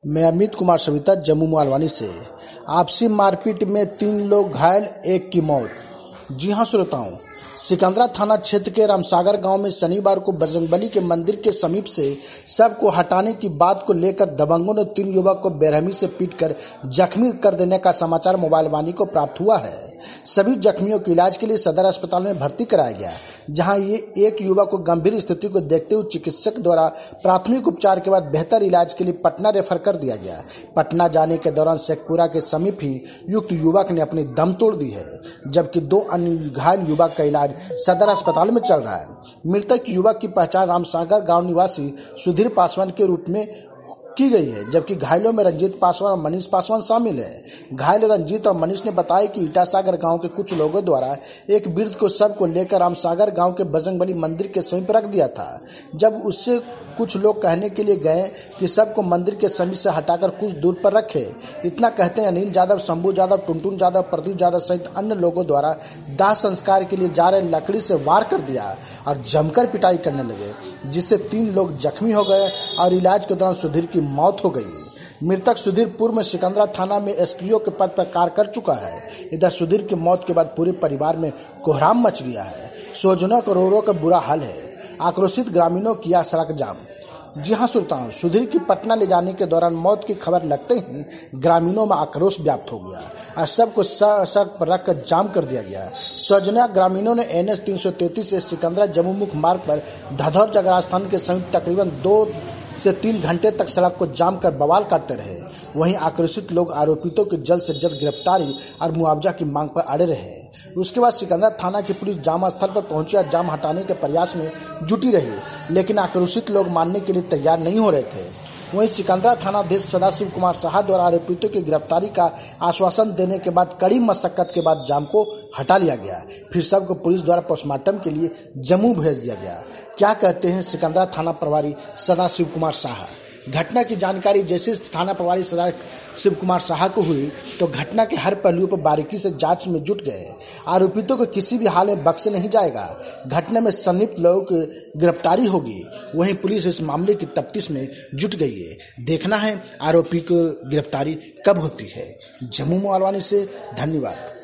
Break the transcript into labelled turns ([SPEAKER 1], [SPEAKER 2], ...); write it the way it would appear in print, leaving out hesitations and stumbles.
[SPEAKER 1] मैं अमित कुमार सविता जम्मू मालवानी से। आपसी मारपीट में 3 लोग घायल, 1 की मौत। जी हां श्रोताओं, सिकंदरा थाना क्षेत्र के रामसागर गांव में शनिवार को बजरंगबली के मंदिर के समीप से शव को हटाने की बात को लेकर दबंगों ने 3 युवक को बेरहमी से पीटकर जख्मी कर देने का समाचार मोबाइल वाणी को प्राप्त हुआ है। सभी जख्मियों को इलाज के लिए सदर अस्पताल में भर्ती कराया गया, जहां ये एक युवक को गंभीर स्थिति को देखते हुए चिकित्सक द्वारा प्राथमिक उपचार के बाद बेहतर इलाज के लिए पटना रेफर कर दिया गया। पटना जाने के दौरान शेखपुरा के समीप ही युक्त युवक ने अपनी दम तोड़ दी है, जबकि 2 अन्य घायल युवक का इलाज सदर अस्पताल में चल रहा है। मृतक युवक की पहचान रामसागर गांव निवासी सुधीर पासवान के रूप में की गई है, जबकि घायलों में रंजीत पासवान और मनीष पासवान शामिल है। घायल रंजीत और मनीष ने बताया कि ईटासागर गांव के कुछ लोगों द्वारा एक वृद्ध को शव को लेकर रामसागर गांव के बजरंगबली मंदिर के समीप रख दिया था। जब उससे कुछ लोग कहने के लिए गए कि शव को मंदिर के समीप से हटाकर कुछ दूर पर रखे। इतना कहते हैं अनिल यादव, शंभू यादव, टुनटुन यादव, प्रदीप यादव सहित अन्य लोगों द्वारा दाह संस्कार के लिए जा रहे लकड़ी से वार कर दिया और जमकर पिटाई करने लगे, जिससे 3 लोग जख्मी हो गए और इलाज के दौरान सुधीर की मौत हो गई। मृतक सुधीर पूर्व में सिकंदरा थाना में एसपीओ के पद पर कार्य कर चुका है। इधर सुधीर की मौत के बाद पूरे परिवार में कोहराम मच गया है। स्वजनों करोड़ों का बुरा हाल है। आक्रोशित ग्रामीणों किया सड़क जाम। जी हां श्रोताओं, सुधीर की पटना ले जाने के दौरान मौत की खबर लगते ही ग्रामीणों में आक्रोश व्याप्त हो गया और सबको सड़क पर रखकर जाम कर दिया गया। स्वजनिया ग्रामीणों ने NH 333 से सिकंदरा जम्मू मुख्य मार्ग पर धधौर जगह स्थान के समीप तकरीबन 2 से 3 घंटे तक सड़क को जाम कर बवाल काटते रहे। वहीं आक्रोशित लोग आरोपितों की जल्द से जल्द गिरफ्तारी और मुआवजा की मांग पर अड़े रहे। उसके बाद सिकंदरा थाना की पुलिस जाम स्थल पर पहुंची और जाम हटाने के प्रयास में जुटी रही, लेकिन आक्रोशित लोग मानने के लिए तैयार नहीं हो रहे थे। वहीं सिकंदरा थानाध्यक्ष सदाशिव कुमार साहा द्वारा आरोपितों की गिरफ्तारी का आश्वासन देने के बाद कड़ी मशक्कत के बाद जाम को हटा लिया गया। फिर सबको पुलिस द्वारा पोस्टमार्टम के लिए जम्मू भेज दिया गया। क्या कहते हैं सिकंदरा थाना प्रभारी सदाशिव कुमार साहा? घटना की जानकारी जैसे थाना प्रभारी सदाशिव कुमार साहा को हुई तो घटना के हर पहलुओं पर बारीकी से जांच में जुट गए। आरोपितों को किसी भी हाल में बख्शे नहीं जाएगा। घटना में संलिप्त लोगों की गिरफ्तारी होगी। वहीं पुलिस इस मामले की तफ्तीश में जुट गई है। देखना है आरोपी को गिरफ्तारी कब होती है। जम्मू मालवानी से धन्यवाद।